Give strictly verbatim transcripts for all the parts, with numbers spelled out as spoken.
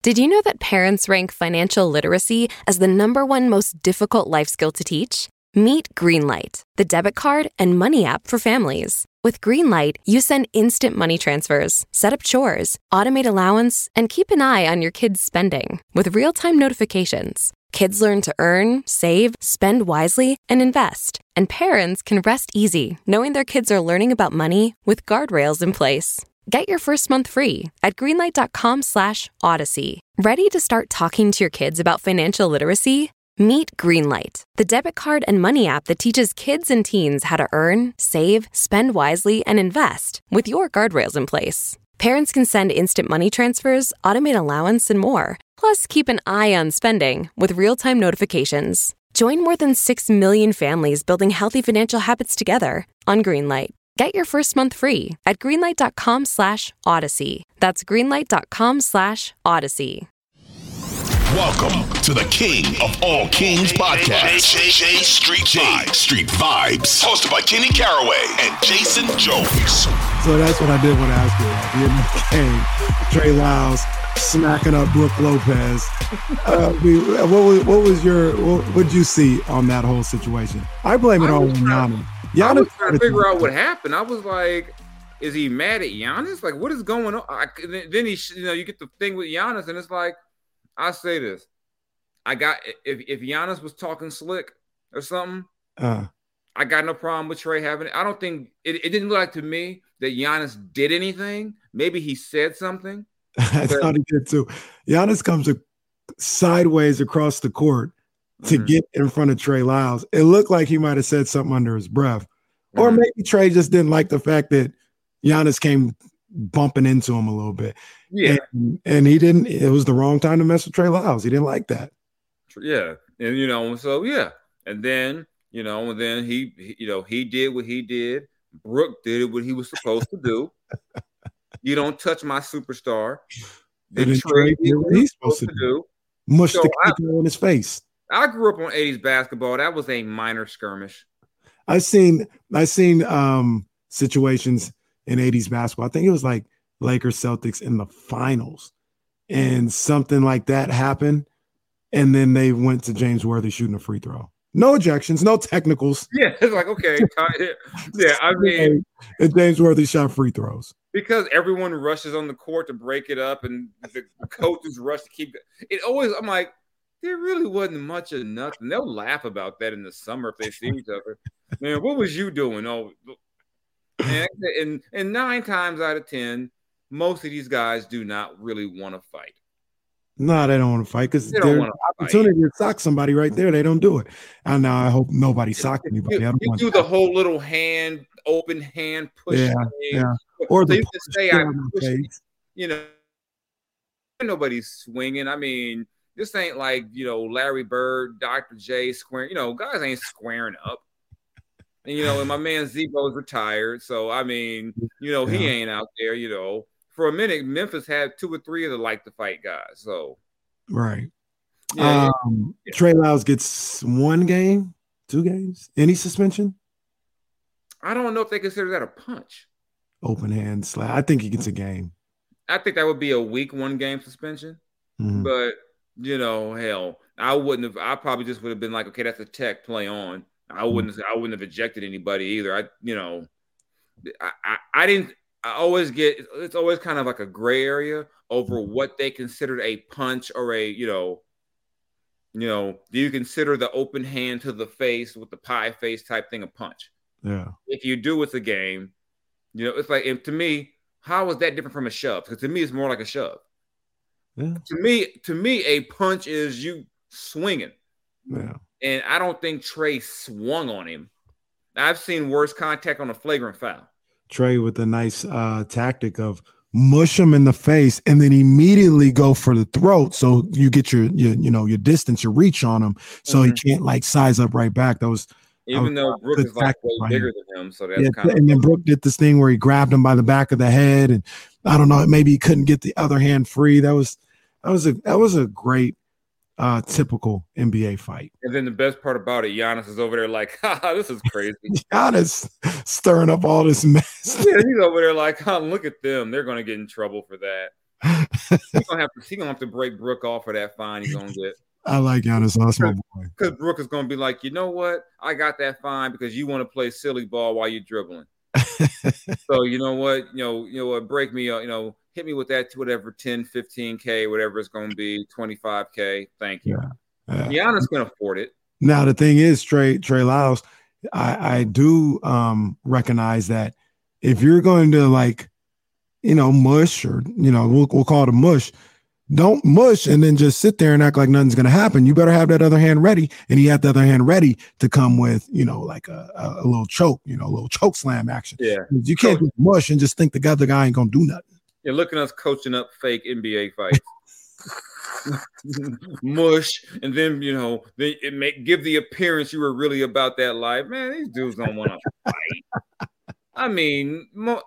Did you know that parents rank financial literacy as the number one most difficult life skill to teach? Meet Greenlight, the debit card and money app for families. With Greenlight, you send instant money transfers, set up chores, automate allowance, and keep an eye on your kids' spending with real-time notifications. Kids learn to earn, save, spend wisely, and invest. And parents can rest easy knowing their kids are learning about money with guardrails in place. Get your first month free at greenlight.com slash odyssey. Ready to start talking to your kids about financial literacy? Meet Greenlight, the debit card and money app that teaches kids and teens how to earn, save, spend wisely, and invest with your guardrails in place. Parents can send instant money transfers, automate allowance, and more. Plus, keep an eye on spending with real-time notifications. Join more than six million families building healthy financial habits together on Greenlight. Get your first month free at greenlight.com slash odyssey. That's greenlight.com slash odyssey. Welcome to the King of All Kings podcast. J, J, J Street Vibes. Street Vibes. Hosted by Kenny Caraway and Jason Jones. So that's what I did want to ask you. You know, hey, Trey Lyles smacking up Brooke Lopez. Uh, we, what was what was your what did you see on that whole situation? I blame it all on Giannis. Giannis I was trying to figure out what happened. I was like, is he mad at Giannis? Like, what is going on? I, then he, you know, you get the thing with Giannis, and it's like, I say this. I got if if Giannis was talking slick or something, uh, I got no problem with Trey having it. I don't think it, it didn't look like to me that Giannis did anything. Maybe he said something. I thought he did too. Giannis comes a, sideways across the court to mm-hmm. get in front of Trey Lyles. It looked like he might have said something under his breath. Mm-hmm. Or maybe Trey just didn't like the fact that Giannis came bumping into him a little bit. Yeah. And, and he didn't, it was the wrong time to mess with Trey Lyles. He didn't like that. Yeah. And, you know, so, yeah. And then, you know, and then he, he you know, he did what he did. Brooke did what he was supposed to do. You don't touch my superstar. Then Trey did what he's supposed to do. Mush so the kicker in his face. I grew up on eighties basketball. That was a minor skirmish. I've seen, I've seen um, situations in eighties basketball. I think it was like Lakers Celtics in the finals, and something like that happened, and then they went to James Worthy shooting a free throw. No ejections, no technicals. Yeah, it's like, okay. Yeah, I mean. And James Worthy shot free throws. Because everyone rushes on the court to break it up, and the coaches rush to keep it. It always, I'm like, there really wasn't much of nothing. They'll laugh about that in the summer if they see each other. Man, what was you doing? Oh, and, and, and nine times out of ten, most of these guys do not really want to fight. No, they don't want to fight because there's an opportunity to sock somebody right there. They don't do it. And now I hope nobody socked anybody. You, I don't you want do that. the whole little hand, open hand push. Yeah, thing. yeah. Or they the used to say I push, you know, nobody's swinging. I mean, this ain't like, you know, Larry Bird, Doctor J squaring. You know, guys ain't squaring up. And, you know, and my man Zebo's retired. So, I mean, you know, he yeah. ain't out there, you know. For a minute, Memphis had two or three of the like to fight guys. So, right. Yeah, um, yeah. Trey Lyles gets one game, two games, any suspension? I don't know if they consider that a punch. Open hand slap. I think he gets a game. I think that would be a week one game suspension. Mm-hmm. But, you know, hell, I wouldn't have. I probably just would have been like, okay, that's a tech, play on. I wouldn't. Mm-hmm. I wouldn't have ejected anybody either. I, you know, I, I, I didn't. I always get, it's always kind of like a gray area over what they considered a punch or a, you know, you know, do you consider the open hand to the face with the pie face type thing a punch? Yeah. If you do, it's a game. You know, it's like, and to me, how is that different from a shove? Because to me, it's more like a shove. Yeah. To me, to me, a punch is you swinging. Yeah. And I don't think Trey swung on him. I've seen worse contact on a flagrant foul. Trey with a nice uh, tactic of mush him in the face and then immediately go for the throat, so you get your, your you know your distance, your reach on him, so mm-hmm. he can't like size up right back. That was even that was though Brooke is like way bigger than him, so that's yeah, kind of. And then Brooke did this thing where he grabbed him by the back of the head, and I don't know, maybe he couldn't get the other hand free. That was that was a that was a great. Uh, typical N B A fight. And then the best part about it, Giannis is over there like, haha, this is crazy. Giannis stirring up all this mess. Yeah, he's over there like, huh, look at them. They're going to get in trouble for that. He's gonna have to. He's gonna have to break Brooke off for that fine he's gonna get. I like Giannis. That's my boy. Because Brooke is gonna be like, you know what? I got that fine because you want to play silly ball while you're dribbling. So you know what? You know, you know what? Break me up. You know, hit me with that whatever ten, fifteen K, whatever it's gonna be, twenty-five K. Thank you. Yeah. Yeah. Giannis can afford it. Now the thing is, Trey Trey Lyles, I, I do um, recognize that if you're going to like, you know, mush or you know, we'll we'll call it a mush. Don't mush and then just sit there and act like nothing's going to happen. You better have that other hand ready, and he had the other hand ready to come with, you know, like a, a, a little choke, you know, a little choke slam action. Yeah, you can't just mush and just think the other guy ain't going to do nothing. Yeah, look at us coaching up fake N B A fights. Mush, and then you know they it make give the appearance you were really about that life. Man, these dudes don't want to fight. I mean, mo-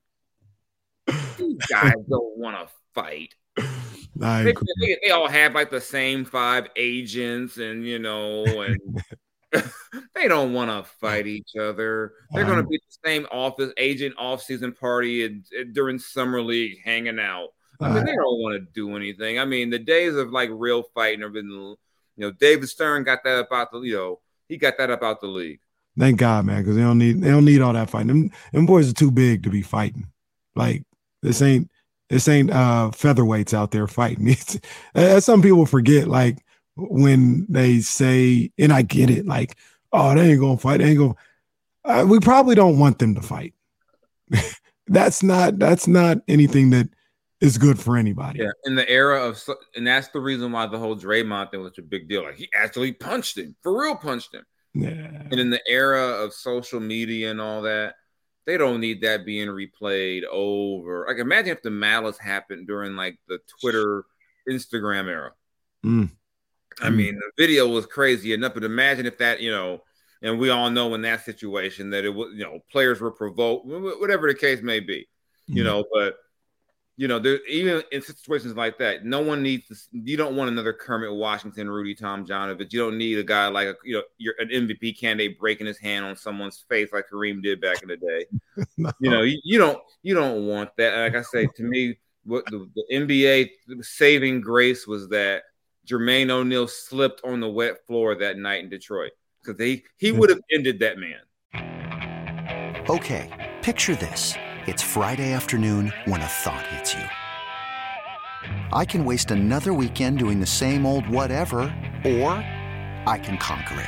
these guys don't want to fight. They, they, they all have like the same five agents, and you know, and they don't want to fight each other. They're going to be the same office agent off-season party and, and during summer league hanging out. I mean, they don't want to do anything. I mean, the days of like real fighting have been, you know, David Stern got that about the, you know, he got that about the league. Thank God, man, because they don't need they don't need all that fighting. Them, them boys are too big to be fighting. Like this ain't this ain't uh, featherweights out there fighting. It's, uh, some people forget, like when they say, and I get it, like, oh, they ain't gonna fight. They ain't gonna. Uh, we probably don't want them to fight. that's not that's not anything that is good for anybody. Yeah, in the era of, and that's the reason why the whole Draymond thing was such a big deal. Like he actually punched him, for real, punched him. Yeah. And in the era of social media and all that, they don't need that being replayed over. Like imagine if the malice happened during like the Twitter, Instagram era. Mm. I mm. mean, the video was crazy enough, but imagine if that, you know, and we all know in that situation that it was, you know, players were provoked, whatever the case may be, mm. you know, but. You know, there, even in situations like that, no one needs to. You don't want another Kermit Washington, Rudy Tomjanovich. You don't need a guy like a, you know, you're an M V P candidate breaking his hand on someone's face like Kareem did back in the day. no. You know, you, you don't you don't want that. Like I say, to me, what the, the N B A saving grace was that Jermaine O'Neal slipped on the wet floor that night in Detroit because he he would have ended that man. Okay, picture this. It's Friday afternoon when a thought hits you. I can waste another weekend doing the same old whatever, or I can conquer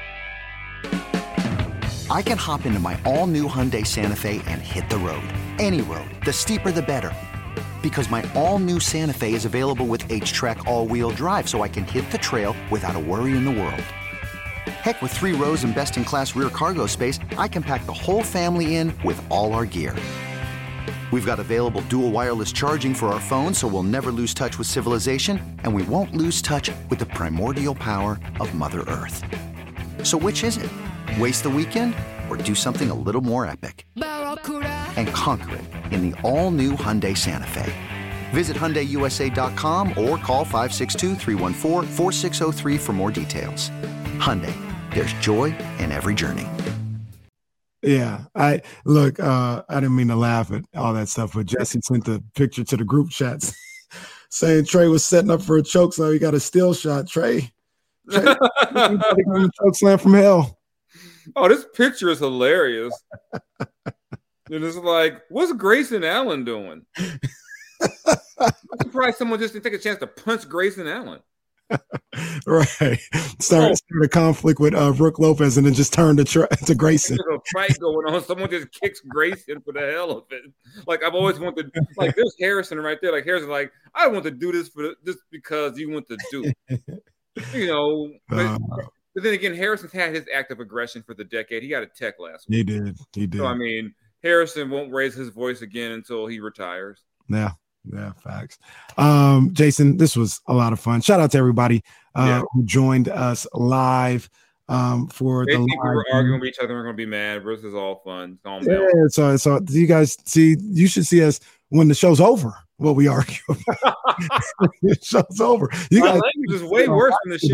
it. I can hop into my all-new Hyundai Santa Fe and hit the road. Any road. The steeper, the better. Because my all-new Santa Fe is available with H-Track all-wheel drive, so I can hit the trail without a worry in the world. Heck, with three rows and best-in-class rear cargo space, I can pack the whole family in with all our gear. We've got available dual wireless charging for our phones, so we'll never lose touch with civilization, and we won't lose touch with the primordial power of Mother Earth. So which is it? Waste the weekend or do something a little more epic? And conquer it in the all-new Hyundai Santa Fe. Visit Hyundai U S A dot com or call five six two, three one four, four six zero three for more details. Hyundai, there's joy in every journey. Yeah, I look, uh, I didn't mean to laugh at all that stuff, but Jesse sent the picture to the group chats saying Trey was setting up for a choke slam. He got a still shot. Trey, Trey a choke slam from hell. Oh, this picture is hilarious. And it's like, what's Grayson Allen doing? I'm surprised someone just didn't take a chance to punch Grayson Allen. Right. Start, start a conflict with uh, Brooke Lopez and then just turn to, tra- to Grayson. There's a fight going on. Someone just kicks Grayson for the hell of it. Like, I've always wanted to, like, there's Harrison right there. Like, Harrison, like, I want to do this for just because you want to do it. You know, but, uh, but then again, Harrison's had his act of aggression for the decade. He got a tech last week. He did. He did. So, I mean, Harrison won't raise his voice again until he retires. Yeah. Yeah, facts. Um, Jason, this was a lot of fun. Shout out to everybody uh, yeah. who joined us live um, for they the think live we were arguing with each other. We're going to be mad. This is all fun. Calm yeah, down. so, so you guys see, you should see us when the show's over. What we argue about. The show's over. You My guys, language is way worse when the show is over.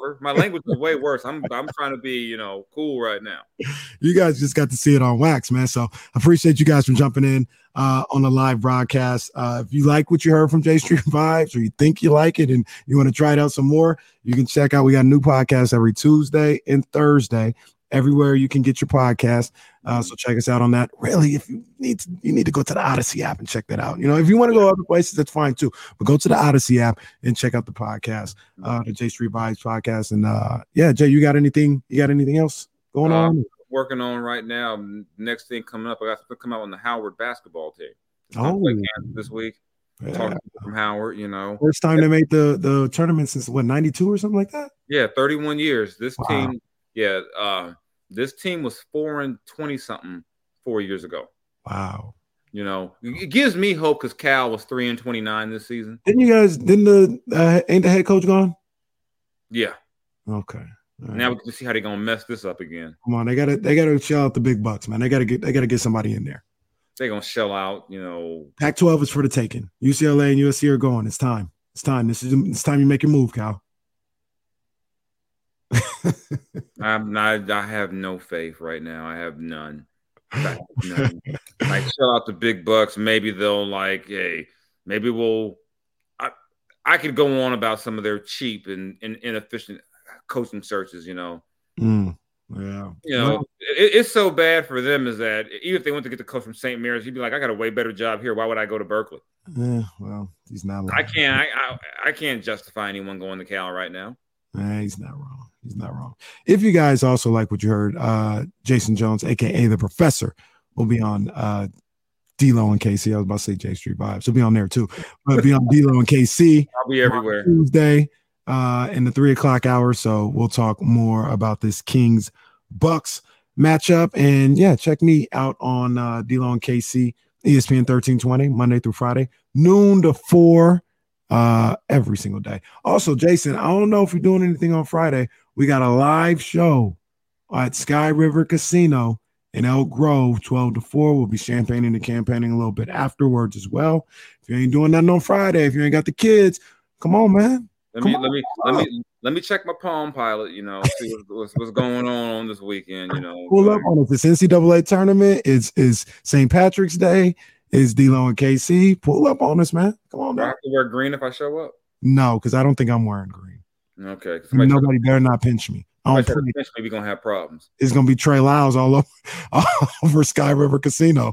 Oliver. My language is way worse. I'm I'm trying to be, you know, cool right now. You guys just got to see it on wax, man. So I appreciate you guys for jumping in uh, on the live broadcast. Uh, if you like what you heard from J Street Vibes, or you think you like it and you want to try it out some more, you can check out. We got new podcasts every Tuesday and Thursday, everywhere you can get your podcast. Uh, so check us out on that. Really, if you need to, you need to go to the Odyssey app and check that out. You know, if you want to go other places, that's fine too. But go to the Odyssey app and check out the podcast, uh, the J Street Vibes podcast. And uh, yeah, Jay, you got anything? You got anything else going uh, on? Working on right now. Next thing coming up, I got to come out on the Howard basketball team. Oh, this week. Yeah. Talking from Howard, you know, first time they made the the tournament since what, ninety-two or something like that. Yeah, thirty-one years. This wow. team, yeah. Uh, This team was four and twenty something four years ago. Wow. You know, it gives me hope because Cal was three and twenty-nine this season. Didn't you guys, didn't the, uh, ain't the head coach gone? Yeah. Okay. Right. Now we can see how they're going to mess this up again. Come on. They got to, they got to shell out the big bucks, man. They got to get, they got to get somebody in there. They're going to shell out, you know. Pac twelve is for the taking. U C L A and U S C are going. It's time. It's time. This is, it's time you make your move, Cal. I'm not. I have no faith right now. I have none. I have none. Like, shell out the big bucks. Maybe they'll like. Hey, maybe we'll. I I could go on about some of their cheap and, and inefficient coaching searches. You know. Mm, yeah. You know, well, it, it's so bad for them is that even if they went to get the coach from Saint Mary's, he'd be like, I got a way better job here. Why would I go to Berkeley? Yeah. Well, he's not. I can't. I, I I can't justify anyone going to Cal right now. Nah, he's not wrong. He's not wrong. If you guys also like what you heard, uh, Jason Jones, a k a the Professor, will be on uh, D-Lo and K C. I was about to say J Street Vibes. He'll be on there too. But be on D-Lo and K C. I'll be everywhere. Tuesday uh, in the three o'clock hour. So we'll talk more about this Kings Bucks matchup. And yeah, check me out on uh, D-Lo and K C, E S P N thirteen twenty, Monday through Friday, noon to four. Uh, every single day. Also, Jason, I don't know if we're doing anything on Friday. We got a live show at Sky River Casino in Elk Grove, twelve to four. We'll be champagning and campaigning a little bit afterwards as well. If you ain't doing nothing on Friday, if you ain't got the kids, come on, man. Let me let me let me let me check my Palm Pilot. You know, see what's, what's going on on this weekend. You know, pull up on it. This N C double A tournament is is Saint Patrick's Day. Is D-Lo and K C. Pull up on us, man. Come on, man. I have to wear green if I show up? No, because I don't think I'm wearing green. Okay. Nobody better not pinch me. I don't pinch me, we're going to have problems. It's going to be Trey Lyles all over, all over Sky River Casino.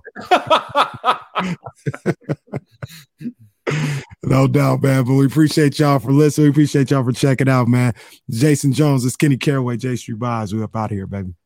No doubt, man. But we appreciate y'all for listening. We appreciate y'all for checking out, man. Jason Jones, it's Kenny Caraway, J Street Vibes. We up out of here, baby.